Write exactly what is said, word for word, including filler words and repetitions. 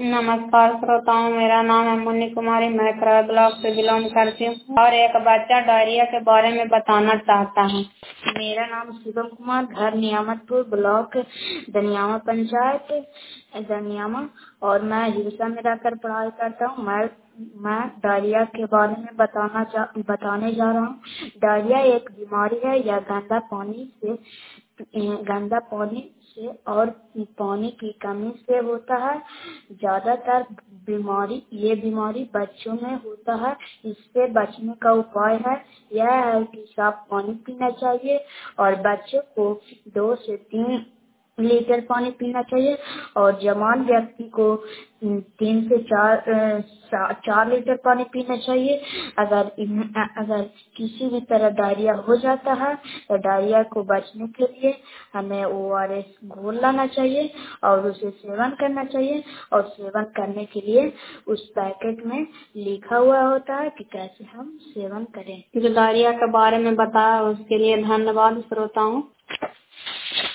नमस्कार श्रोताओं, मेरा नाम है मुन्नी कुमारी। मैं कराड़ ब्लॉक से बिलोंग करती हूँ और एक बच्चा डायरिया के बारे में बताना चाहता हूँ। मेरा नाम शिवम कुमार, घर नियामतपुर, ब्लॉक दनियामा, पंचायत दनियामा, और मैं हिरसा में रहकर पढ़ाई करता हूँ। मैं मैं डायरिया के बारे में बताना जा बताने जा रहा हूँ। डायरिया एक बीमारी है। यह गंदा पानी से गंदा पानी से और पानी की कमी से होता है। ज्यादातर बीमारी ये बीमारी बच्चों में होता है। इससे बचने का उपाय है यह है कि साफ पानी पीना चाहिए और बच्चों को दो से तीन लीटर पानी पीना चाहिए और जवान व्यक्ति को तीन से चार चार लीटर पानी पीना चाहिए। अगर अगर किसी भी तरह डायरिया हो जाता है तो डायरिया को बचने के लिए हमें ओ आर एस घोल लाना चाहिए और उसे सेवन करना चाहिए। और सेवन करने के लिए उस पैकेट में लिखा हुआ होता है कि कैसे हम सेवन करें। जो डायरिया के बारे में बताया उसके लिए धन्यवाद श्रोताओं।